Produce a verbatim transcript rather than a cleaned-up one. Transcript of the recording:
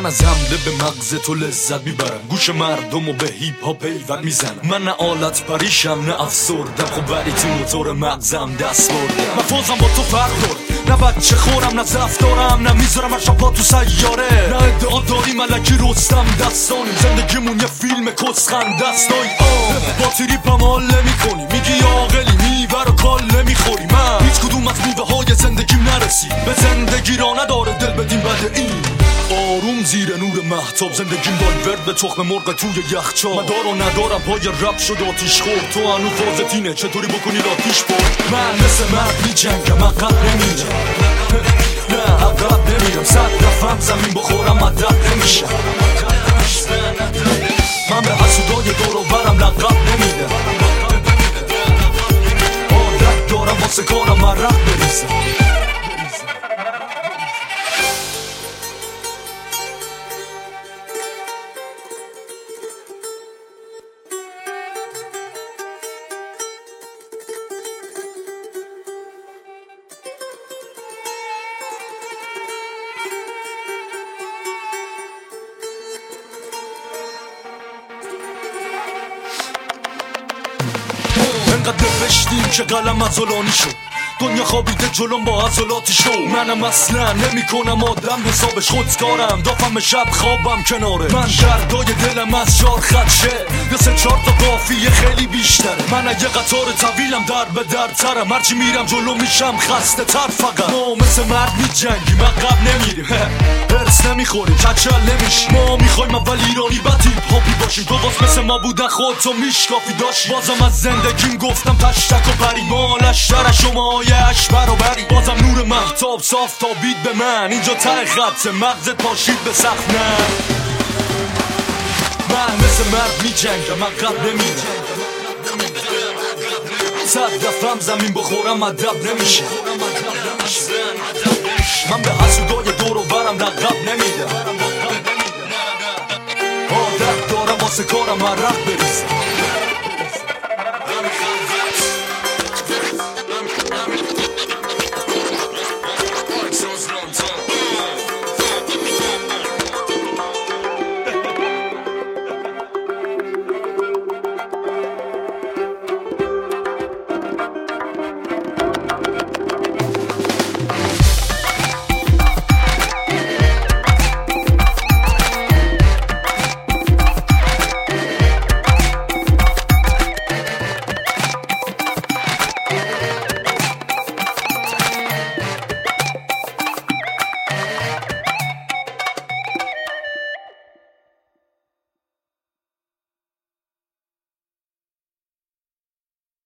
من از حمله به مغز تو لذت میبرم، گوش مردم و به هیپ هاپ پیوند میزنم. من نه آلت پریشم نه افسردم، خب ولی تو موتور مغزم دست بردم. من فوزم با تو فرق داره، نه بچه خورم نه ضعف دارم، نه میذارم هر شب پا تو سیاره، نه ادعا داری ملکی رستم دستانی. زندگیمون یه فیلم کسخنده است. با تریپم حال نمی‌کنی، میگی عاقلی میور و کال نمیخوری. من هیچ کدوم از میوه های زندگیم نرسی، به زندگی را نداره دل بدیم بده این. آروم زیر نور مهتاب زندگیم دالورد به تخم مرغ توی یخچال. من دار و ندارم پای رپ شد آتیش خورد، تو هنو فازتینه چطوری بکنی لاتیش برد. من مثل مرد میجنگم عقب نمیرم، نه عقب نمیرم. صد دفعه زمین بخورم مدد نمیشم. من به حسودای دور و برم لقب نمیدم، عادت دارم واسه کارم مرق بریزم. انقدر نوشتیم که قلم عضلانی شد، دنیا خوابیده جلوم با عضلاتی شو. منم اصلا نمی کنم آدم حسابش خودکارم، دافم شب خوابم کناره. من دردای دلم از چار خدشه یا سه چار تا قافیه خیلی بیشتره. من اگه قطار طویلم در به در ترم، هرچی میرم جلو میشم خسته تر. فقط ما مثل مرد میجنگیم عقب نمیریم، هرس نمیخوریم کچل نمیشیم. ما میخوایم اول ایرانی بعد هیپ هاپی باشیم، تو باز مثل ما بودن خودتو میشکافی داشت. بازم از زندگیم گفتم تشتک و پری، ما لشتر شما اش برابری. بازم نور مهتاب صاف تا بید به من، اینجا ته خط مغزت پاشید به سقف. نه من مثل مرد میجنگم عقب نمیرم، صد دفعه زمین بخورم مدب نمیشه. من به حسودای دور و برم لقب نمیدم، عادت دارم واسه کارم مرق بریزم.